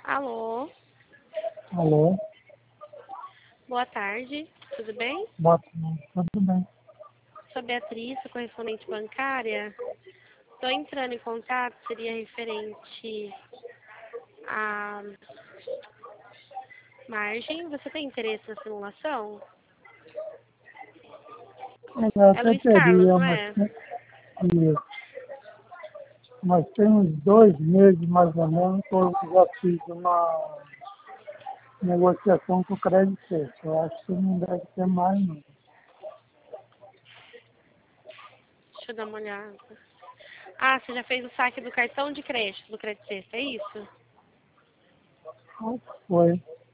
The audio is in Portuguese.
Alô, Alô, boa tarde, tudo bem? boa tarde, tudo bem? Sou Beatriz, sou correspondente bancária. Estou entrando em contato, seria referente à margem. Você tem interesse na simulação? Eu É até Luiz Carlos, teria, não é? mas tem uns 2 meses mais ou menos que eu já fiz uma negociação com o Crédito Suisse. Eu acho que não deve ter mais, não. Deixa eu dar uma olhada. Ah, você já fez o saque do cartão de crédito do Credit Suisse, é isso? Qual que foi?